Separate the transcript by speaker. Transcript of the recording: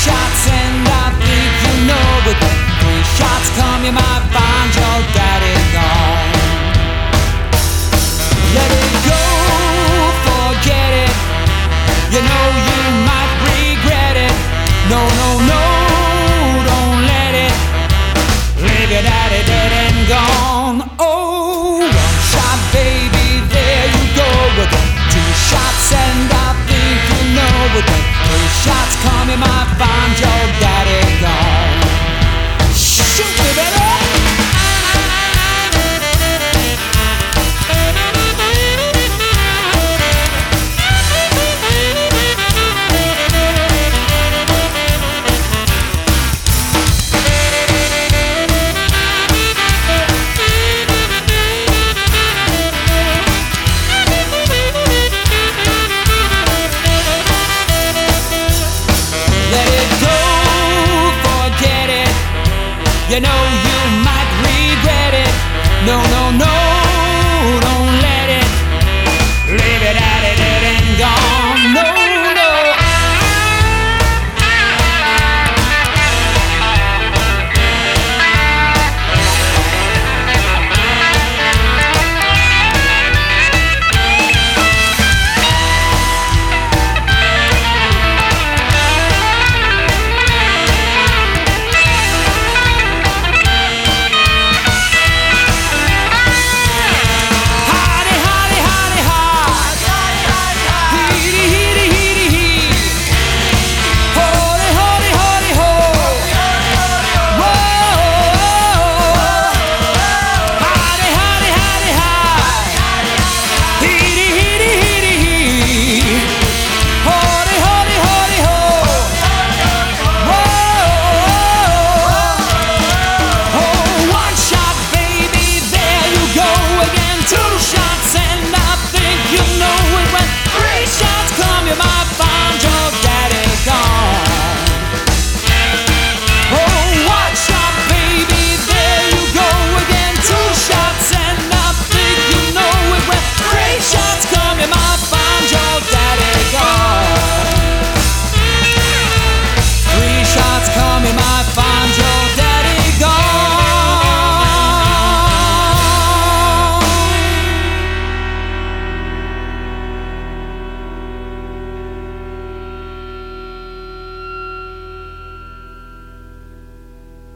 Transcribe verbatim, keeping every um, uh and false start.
Speaker 1: shots and I think you know with the three shots come you might find your daddy gone. Let it go, forget it. You know you might regret it. No, no, no, don't let it leave your daddy dead and gone. Oh, one shot, baby, there you go with it. Two shots and I think you know with it. Three shots come, you might find your daddy gone. Shoot me, baby. You know